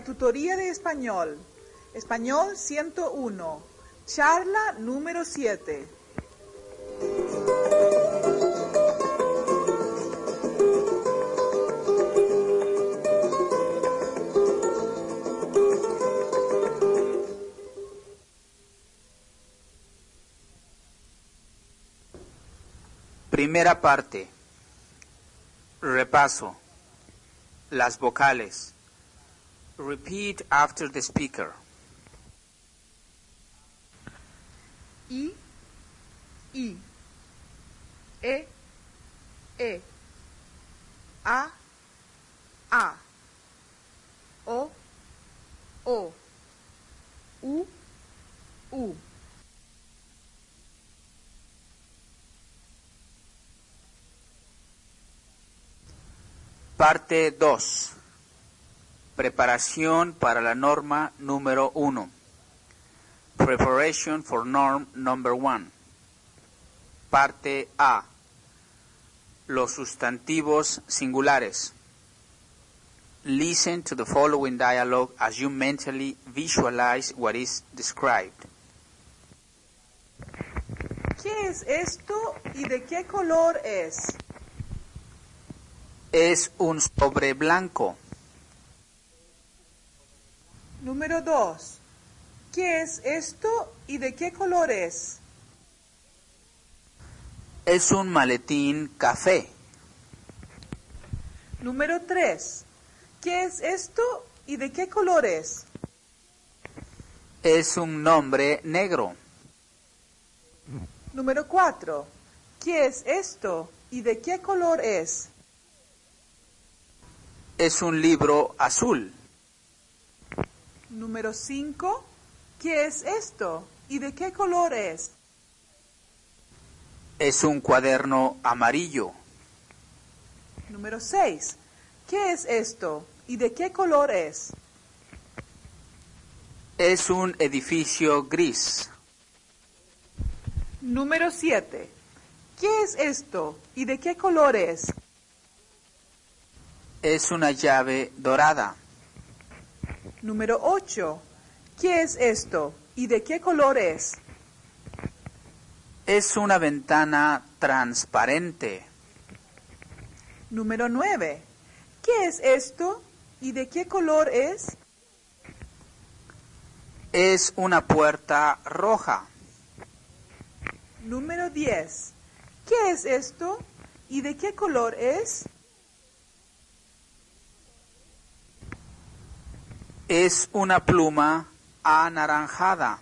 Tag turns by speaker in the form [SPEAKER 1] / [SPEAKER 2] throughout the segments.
[SPEAKER 1] la tutoría de español. Español 101. Charla número 7.
[SPEAKER 2] Primera parte. Repaso. Las vocales. Repeat after the speaker.
[SPEAKER 1] I, e, a, o, u.
[SPEAKER 2] Parte 2. Preparación para la norma número 1. Preparation for norm number 1. Parte A. Los sustantivos singulares. Listen to the following dialogue as you mentally visualize what is described.
[SPEAKER 1] ¿Qué es esto y de qué color es?
[SPEAKER 2] Es un sobre blanco.
[SPEAKER 1] Número 2. ¿Qué es esto y de qué color es?
[SPEAKER 2] Es un maletín café.
[SPEAKER 1] Número 3. ¿Qué es esto y de qué color es?
[SPEAKER 2] Es un nombre negro.
[SPEAKER 1] Número 4. ¿Qué es esto y de qué color es?
[SPEAKER 2] Es un libro azul.
[SPEAKER 1] Número 5. ¿Qué es esto y de qué color es?
[SPEAKER 2] Es un cuaderno amarillo.
[SPEAKER 1] Número 6. ¿Qué es esto y de qué color es?
[SPEAKER 2] Es un edificio gris.
[SPEAKER 1] Número 7. ¿Qué es esto y de qué color es?
[SPEAKER 2] Es una llave dorada.
[SPEAKER 1] Número 8. ¿Qué es esto y de qué color es?
[SPEAKER 2] Es una ventana transparente.
[SPEAKER 1] Número 9. ¿Qué es esto y de qué color es?
[SPEAKER 2] Es una puerta roja.
[SPEAKER 1] Número 10. ¿Qué es esto y de qué color es?
[SPEAKER 2] Es una pluma anaranjada.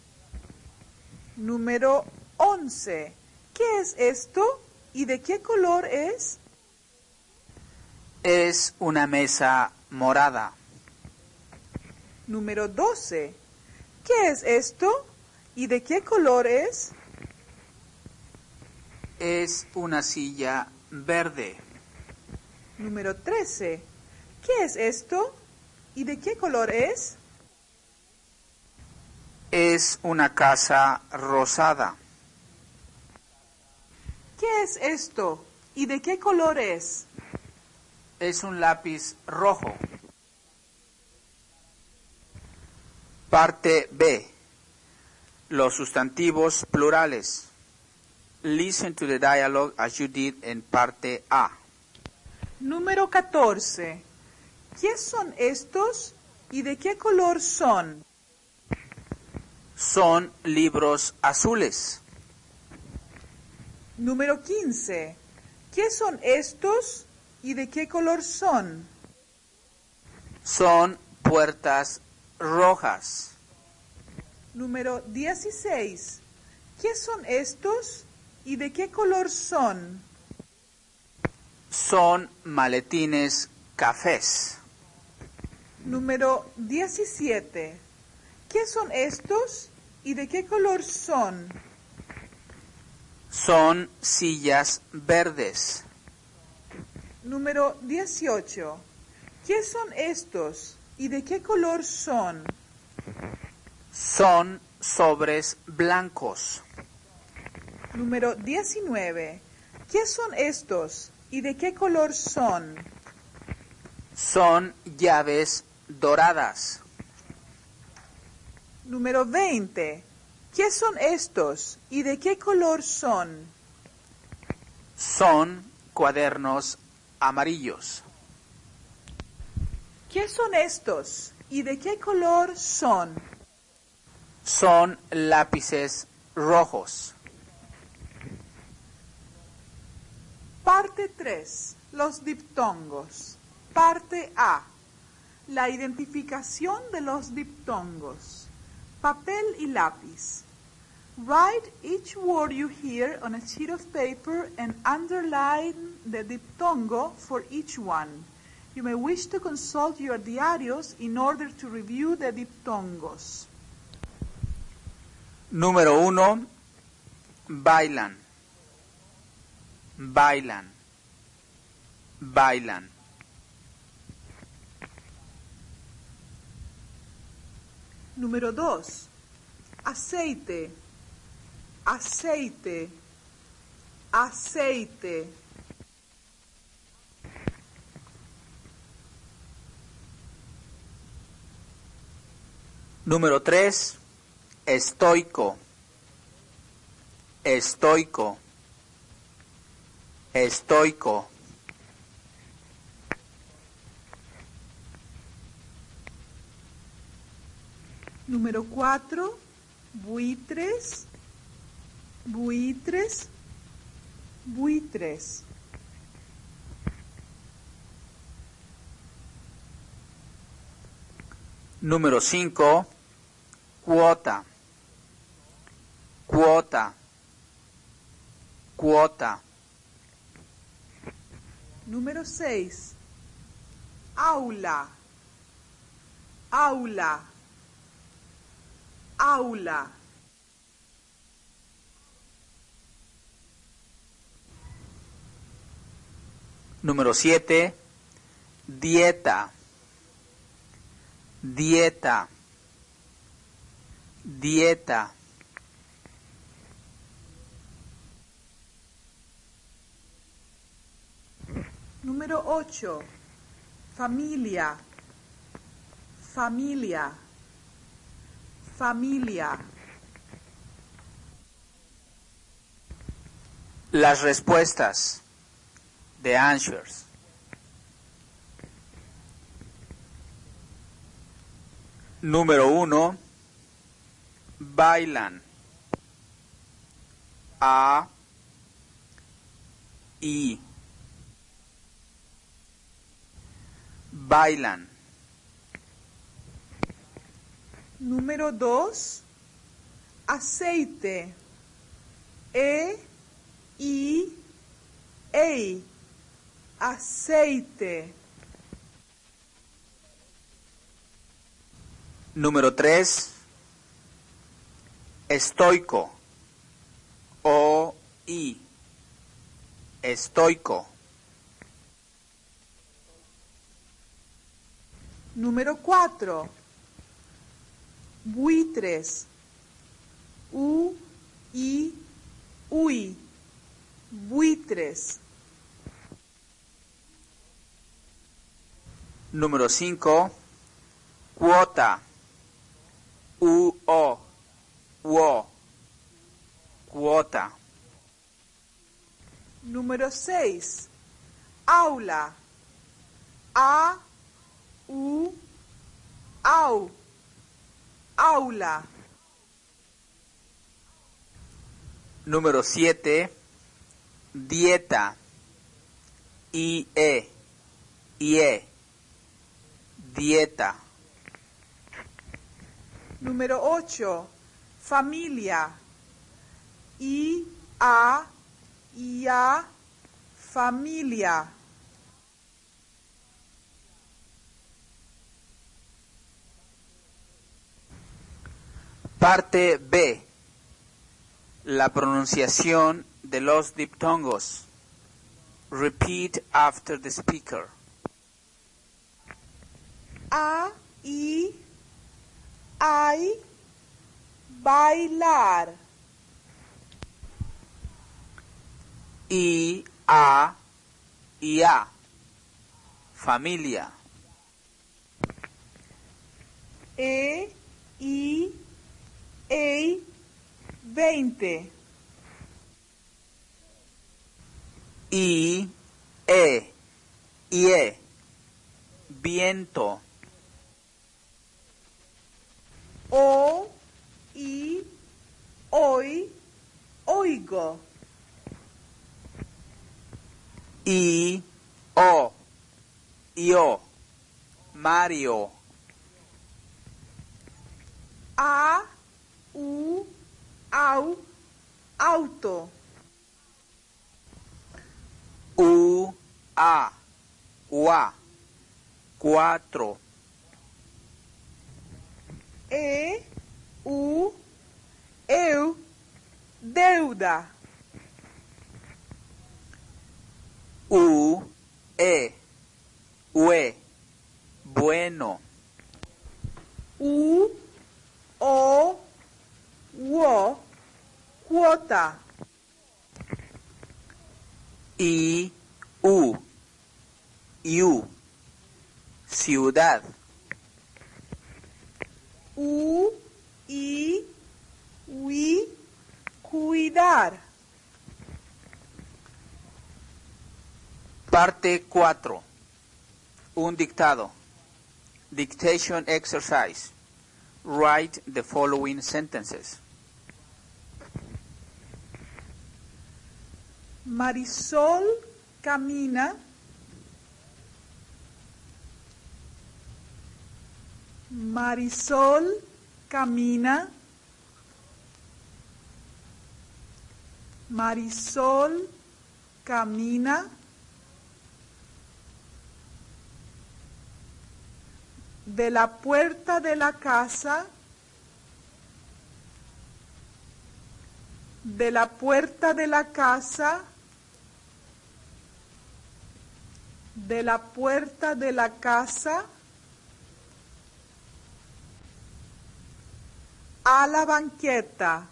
[SPEAKER 1] Número 11. ¿Qué es esto y de qué color es?
[SPEAKER 2] Es una mesa morada.
[SPEAKER 1] Número 12. ¿Qué es esto y de qué color es?
[SPEAKER 2] Es una silla verde.
[SPEAKER 1] Número 13. ¿Qué es esto y de qué color es?
[SPEAKER 2] Es una casa rosada.
[SPEAKER 1] ¿Qué es esto y de qué color es?
[SPEAKER 2] Es un lápiz rojo. Parte B. Los sustantivos plurales. Listen to the dialogue as you did en parte A.
[SPEAKER 1] Número 14. ¿Qué son estos y de qué color son?
[SPEAKER 2] Son libros azules.
[SPEAKER 1] Número 15. ¿Qué son estos y de qué color son?
[SPEAKER 2] Son puertas rojas.
[SPEAKER 1] Número 16. ¿Qué son estos y de qué color son?
[SPEAKER 2] Son maletines cafés.
[SPEAKER 1] Número 17. ¿Qué son estos y de qué color son?
[SPEAKER 2] Son sillas verdes.
[SPEAKER 1] Número 18. ¿Qué son estos y de qué color son?
[SPEAKER 2] Son sobres blancos.
[SPEAKER 1] Número 19. ¿Qué son estos y de qué color son?
[SPEAKER 2] Son llaves doradas.
[SPEAKER 1] Número 20. ¿Qué son estos y de qué color son?
[SPEAKER 2] Son cuadernos amarillos.
[SPEAKER 1] ¿Qué son estos y de qué color son?
[SPEAKER 2] Son lápices rojos.
[SPEAKER 1] Parte 3. Los diptongos. Parte A. La identificación de los diptongos. Papel y lápiz. Write each word you hear on a sheet of paper and underline the diptongo for each one. You may wish to consult your diarios in order to review the diptongos.
[SPEAKER 2] Número 1. Bailan. Bailan. Bailan.
[SPEAKER 1] Número 2. Aceite. Aceite. Aceite.
[SPEAKER 2] Número 3. Estoico. Estoico. Estoico.
[SPEAKER 1] Número 4. Buitres. Buitres. Buitres.
[SPEAKER 2] Número 5. Cuota. Cuota. Cuota.
[SPEAKER 1] Número 6. Aula. Aula. Aula.
[SPEAKER 2] Número 7. Dieta. Dieta. Dieta.
[SPEAKER 1] Número 8. Familia. Familia. Familia.
[SPEAKER 2] Las respuestas. The answers. Número 1. Bailan. A. I. Bailan.
[SPEAKER 1] Número 2. Aceite. I. Ei. Aceite.
[SPEAKER 2] Número 3. Estoico. O-I. Estoico.
[SPEAKER 1] Número 4. Buitres. U-I. Ui. Buitres.
[SPEAKER 2] Número 5. Cuota. U-O. Uo. Cuota.
[SPEAKER 1] Número 6. Aula. A. U. Au. Aula.
[SPEAKER 2] Número 7. Dieta. I-E. I-E. Dieta.
[SPEAKER 1] Número 8. Familia. I-A. I-A. Familia.
[SPEAKER 2] Parte B. La pronunciación de los diptongos. Repeat after the speaker.
[SPEAKER 1] A, I, ai, bailar.
[SPEAKER 2] I, A, I, A. Familia.
[SPEAKER 1] E, I, EI, 20.
[SPEAKER 2] I, E, IE, viento.
[SPEAKER 1] O, I, OI, oigo.
[SPEAKER 2] I, O, IO, Mario.
[SPEAKER 1] A, U, AU, auto.
[SPEAKER 2] U, A, UA, 4.
[SPEAKER 1] E, U, EU, deuda.
[SPEAKER 2] U, E, UE, bueno.
[SPEAKER 1] U, O, UO, cuota.
[SPEAKER 2] I, U, IU, ciudad.
[SPEAKER 1] U, I, UI, cuidar.
[SPEAKER 2] Parte 4. Un dictado. Dictation exercise. Write the following sentences.
[SPEAKER 1] Marisol camina. Marisol camina. Marisol camina. De la puerta de la casa. De la puerta de la casa. De la puerta de la casa. A la banqueta.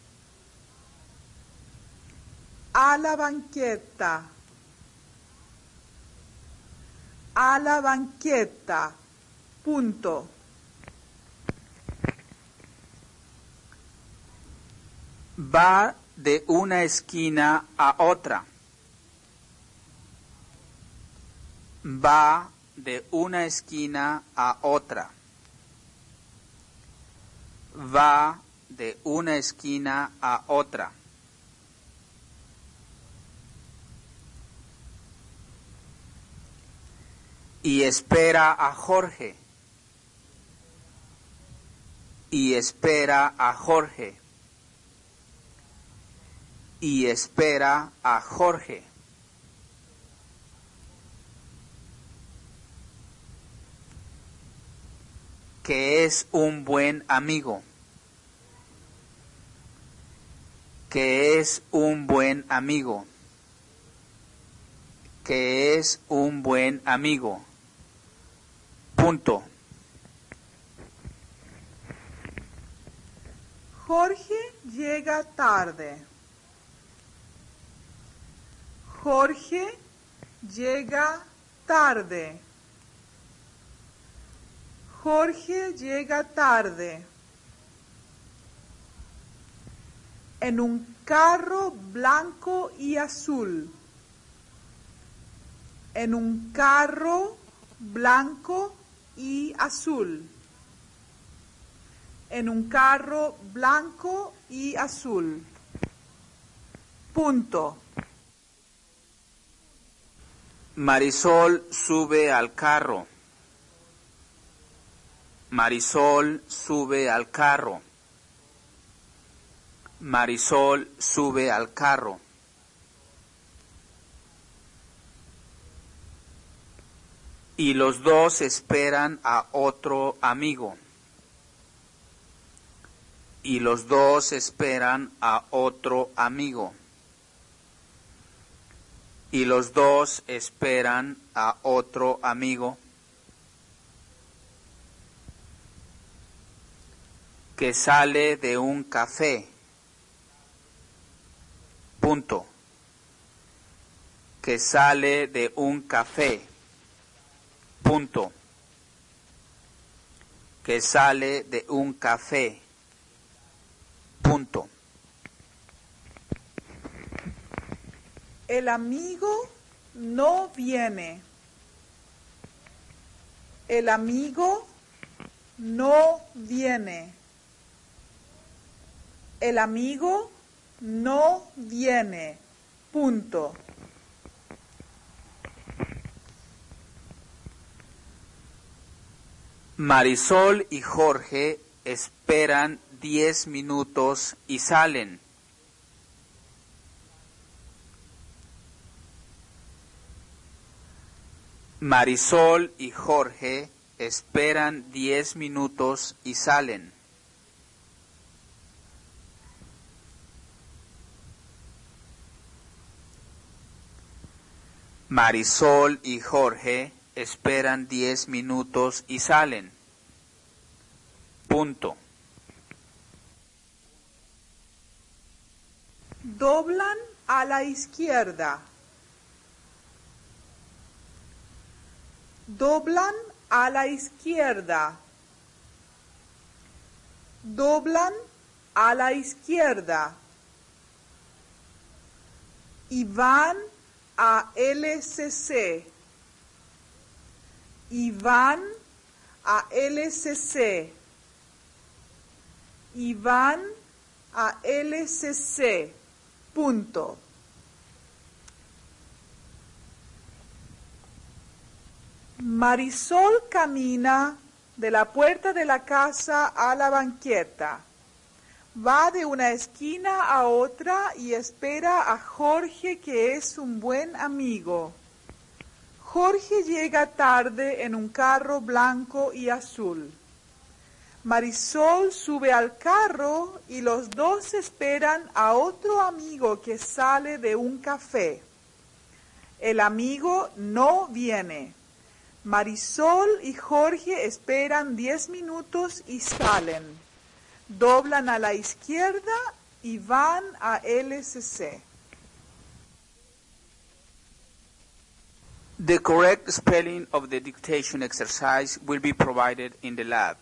[SPEAKER 1] A la banqueta. A la banqueta. Punto.
[SPEAKER 2] Va de una esquina a otra. Va de una esquina a otra. Va de una esquina a otra. Y espera a Jorge. Y espera a Jorge. Y espera a Jorge. Que es un buen amigo. Que es un buen amigo. Que es un buen amigo. Punto.
[SPEAKER 1] Jorge llega tarde. Jorge llega tarde. Jorge llega tarde. En un carro blanco y azul. En un carro blanco y azul. En un carro blanco y azul. Punto.
[SPEAKER 2] Marisol sube al carro. Marisol sube al carro. Marisol sube al carro. Y los dos esperan a otro amigo. Y los dos esperan a otro amigo. Y los dos esperan a otro amigo. Que sale de un café. Punto. Que sale de un café. Punto. que sale de un café. Punto.
[SPEAKER 1] El amigo no viene. El amigo no viene. El amigo no viene. Punto.
[SPEAKER 2] Marisol y Jorge esperan 10 minutos y salen. Marisol y Jorge esperan 10 minutos y salen. Marisol y Jorge esperan 10 minutos y salen. Punto.
[SPEAKER 1] Doblan a la izquierda. Doblan a la izquierda. Doblan a la izquierda. Y van a LCC. Y van a LCC. Y van a LCC. Punto. Marisol camina de la puerta de la casa a la banqueta. Va de una esquina a otra y espera a Jorge, que es un buen amigo. Jorge llega tarde en un carro blanco y azul. Marisol sube al carro y los dos esperan a otro amigo que sale de un café. El amigo no viene. Marisol y Jorge esperan 10 minutos y salen. Doblan a la izquierda y van a LCC.
[SPEAKER 2] The correct spelling of the dictation exercise will be provided in the lab.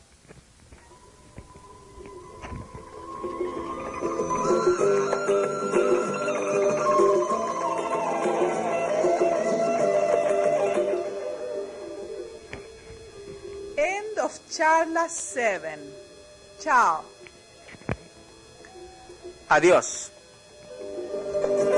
[SPEAKER 1] End of Charla 7. Chao.
[SPEAKER 2] Adiós.